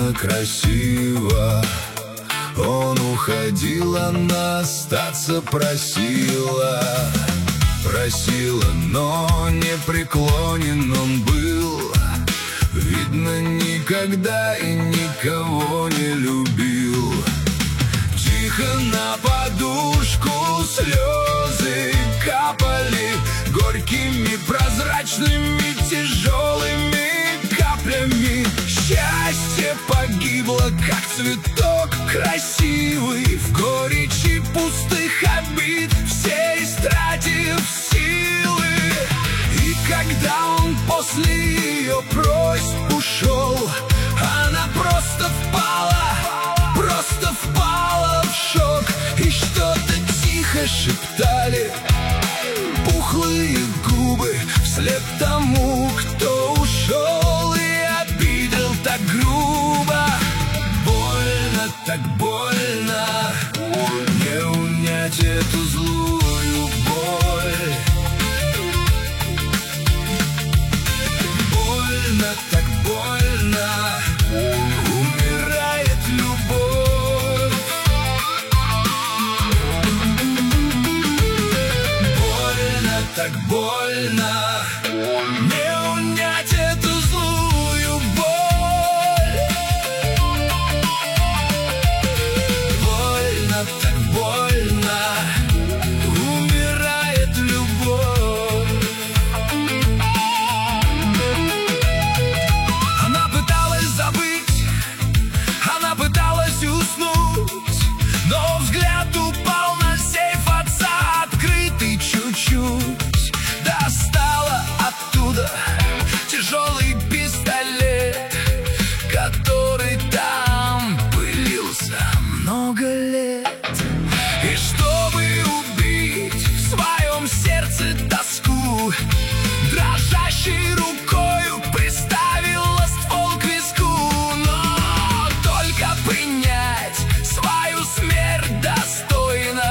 безумно красиво. Он уходил, она остаться просила. Просила, но непреклонен он был. Видно, никогда и никого не любил. Тихо на подушку слезы капали горькими, прозрачными, тяжелыми каплями. Счастье погибло, как цветок красивый, в горечи пустых обид, все истратив силы. И когда он после ее просьб ушел, она просто впала в шок. И что-то тихо шептали пухлые губы вслед тому, кто ушел и обидел так грубо. Больно, так больно, не унять эту злую боль. Больно, так больно, умирает любовь. Больно, так больно, не унять эту злую боль. Больно, так больно, умирает любовь. Она пыталась забыть, она пыталась уснуть, но взгляд упал на сейф отца, открытый чуть-чуть. Достала оттуда тяжелый пистолет, который там пылился много лет. И чтобы убить в своем сердце тоску, дрожащей рукою приставила ствол к виску. Но только принять свою смерть достойно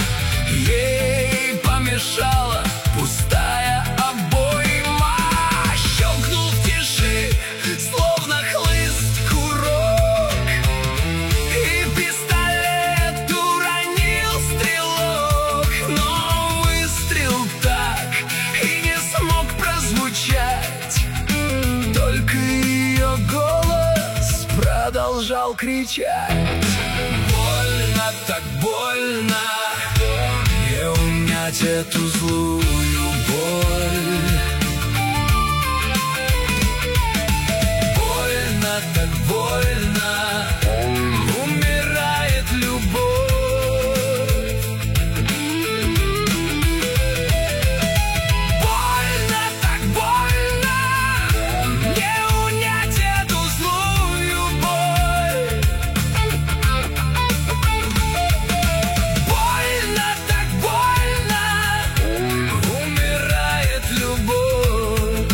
ей помешала пустая обойма. Щелкнул в тиши, словно хлыст курок, и пистолет уронил стрелок. Но выстрел так и не смог прозвучать, только ее голос продолжал кричать. Больно, так больно, не унять эту злую боль. Больно, так больно, умирает любовь. Больно, так больно, не унять эту злую боль. Больно, так больно, умирает любовь.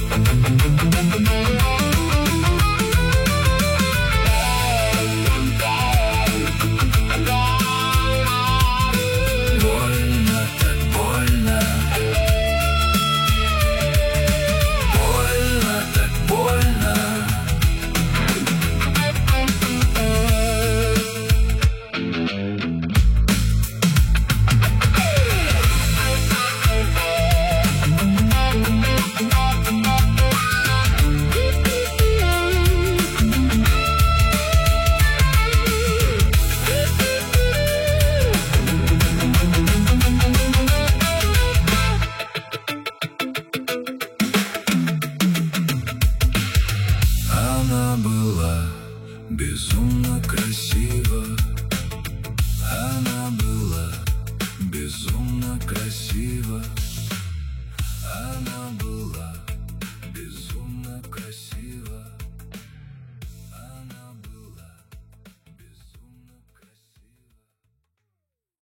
Больно, так больно, больно, так больно. Она была безумно красива. Она была безумно красива. Она была